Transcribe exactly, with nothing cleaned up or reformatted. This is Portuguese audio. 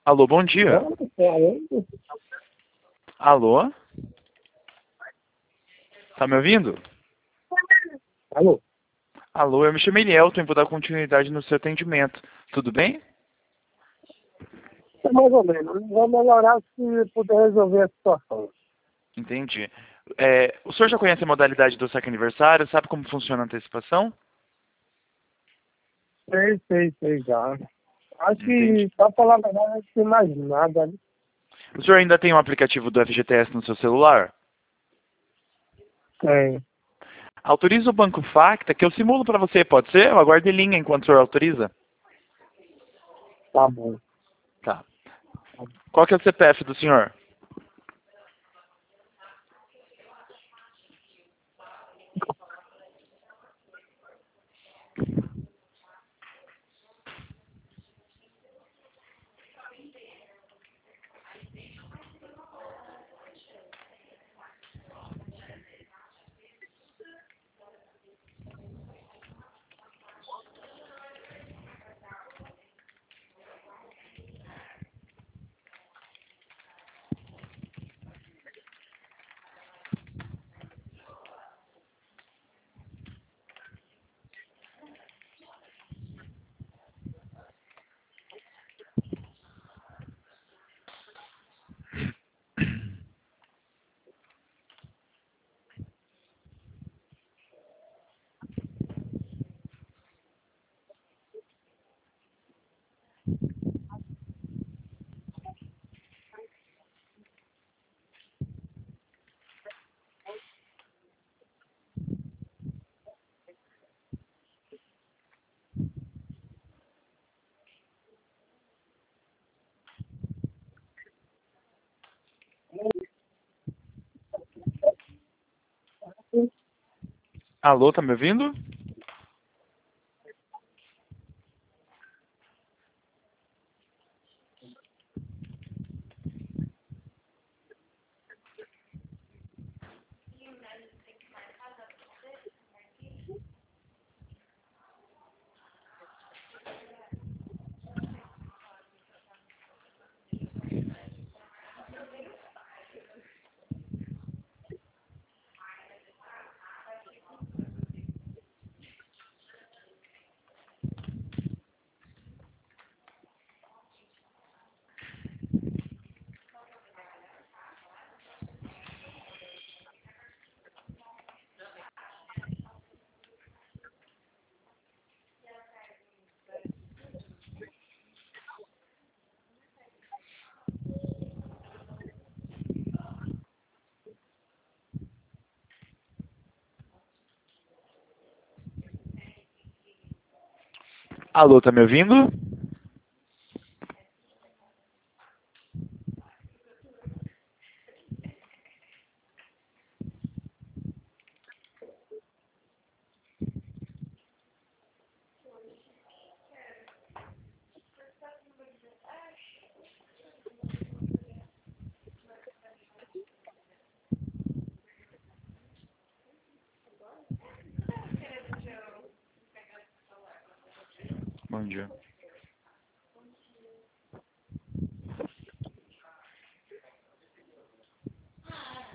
Alô, bom dia. Alô? Tá me ouvindo? Alô? Alô, eu me chamei Elton e vou dar continuidade no seu atendimento. Tudo bem? É mais ou menos. Vou melhorar se puder resolver a situação. Entendi. É, o senhor já conhece a modalidade do saque aniversário? Sabe como funciona a antecipação? Sei, sei, sei já. Acho Entendi. que, pra falar a verdade, não tem mais nada. Né? O senhor ainda tem o aplicativo do F G T S no seu celular? Tem. Autoriza o Banco Facta, que eu simulo para você, pode ser? Eu aguardo em linha enquanto o senhor autoriza. Tá bom. Tá. Qual que é o C P F do senhor? Alô, tá me ouvindo? Alô, tá me ouvindo? Bom dia.